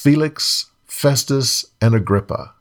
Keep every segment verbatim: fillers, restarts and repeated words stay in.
Felix, Festus, and Agrippa.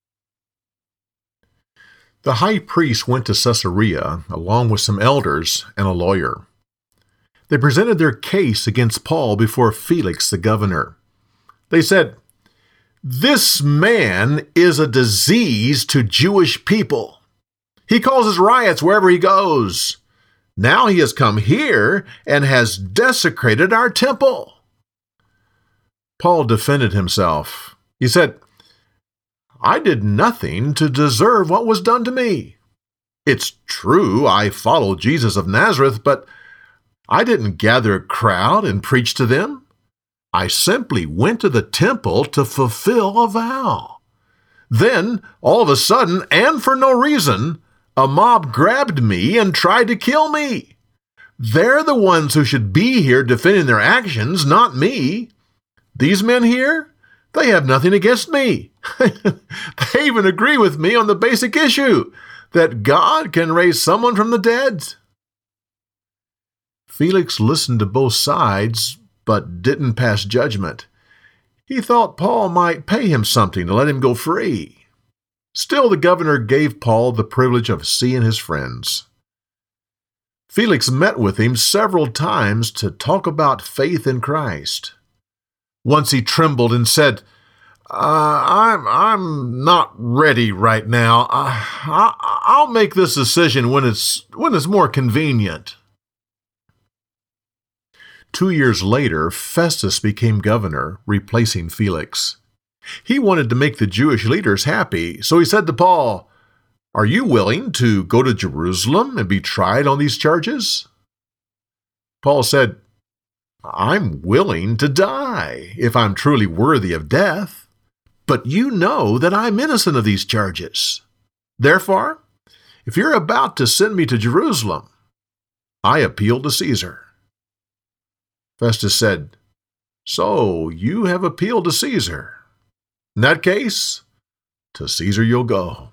The high priest went to Caesarea along with some elders and a lawyer. They presented their case against Paul before Felix the governor. They said, "This man is a disease to Jewish people. He causes riots wherever he goes. Now he has come here and has desecrated our temple." Paul defended himself. He said, "I did nothing to deserve what was done to me. It's true I followed Jesus of Nazareth, but I didn't gather a crowd and preach to them. I simply went to the temple to fulfill a vow. Then, all of a sudden, and for no reason, a mob grabbed me and tried to kill me. They're the ones who should be here defending their actions, not me. These men here, they have nothing against me. They even agree with me on the basic issue that God can raise someone from the dead." Felix listened to both sides, but didn't pass judgment. He thought Paul might pay him something to let him go free. Still, the governor gave Paul the privilege of seeing his friends. Felix met with him several times to talk about faith in Christ. Once he trembled and said, uh, I'm, I'm not ready right now. Uh, I, I'll make this decision when it's, when it's more convenient." Two years later, Festus became governor, replacing Felix. He wanted to make the Jewish leaders happy, so he said to Paul, "Are you willing to go to Jerusalem and be tried on these charges?" Paul said, "I'm willing to die if I'm truly worthy of death, but you know that I'm innocent of these charges. Therefore, if you're about to send me to Jerusalem, I appeal to Caesar." Festus said, "So you have appealed to Caesar. In that case, to Caesar you'll go."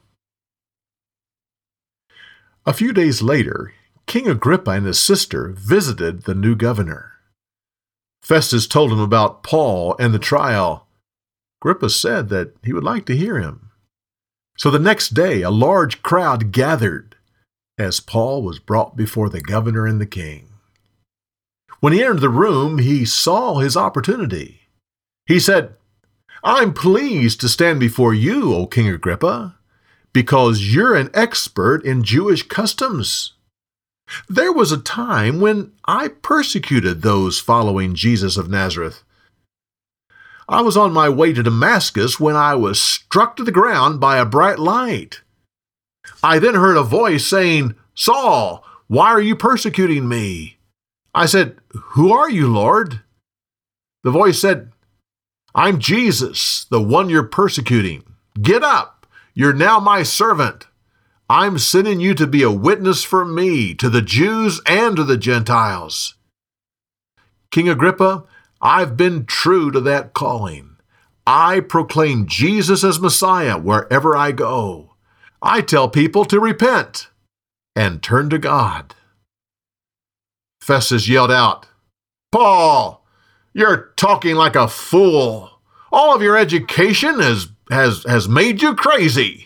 A few days later, King Agrippa and his sister visited the new governor. Festus told him about Paul and the trial. Agrippa said that he would like to hear him. So the next day, a large crowd gathered as Paul was brought before the governor and the king. When he entered the room, he saw his opportunity. He said, "I'm pleased to stand before you, O King Agrippa, because you're an expert in Jewish customs. There was a time when I persecuted those following Jesus of Nazareth. I was on my way to Damascus when I was struck to the ground by a bright light. I then heard a voice saying, 'Saul, why are you persecuting me?' I said, 'Who are you, Lord?' The voice said, 'I'm Jesus, the one you're persecuting. Get up, you're now my servant. I'm sending you to be a witness for me to the Jews and to the Gentiles.' King Agrippa, I've been true to that calling. I proclaim Jesus as Messiah wherever I go. I tell people to repent and turn to God." Festus yelled out, "Paul, you're talking like a fool. All of your education has, has, has made you crazy."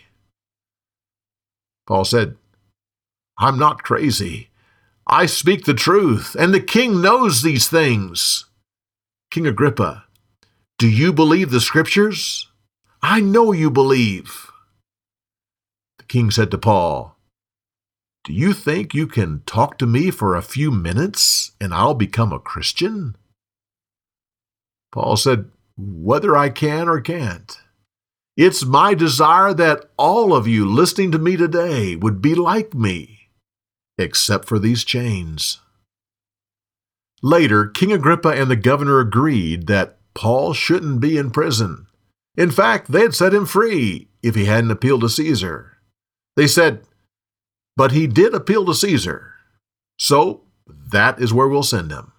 Paul said, "I'm not crazy. I speak the truth, and the king knows these things. King Agrippa, do you believe the scriptures? I know you believe." The king said to Paul, "Do you think you can talk to me for a few minutes and I'll become a Christian?" Paul said, "Whether I can or can't. It's my desire that all of you listening to me today would be like me, except for these chains." Later, King Agrippa and the governor agreed that Paul shouldn't be in prison. In fact, they had set him free if he hadn't appealed to Caesar. They said, "But he did appeal to Caesar, so that is where we'll send him."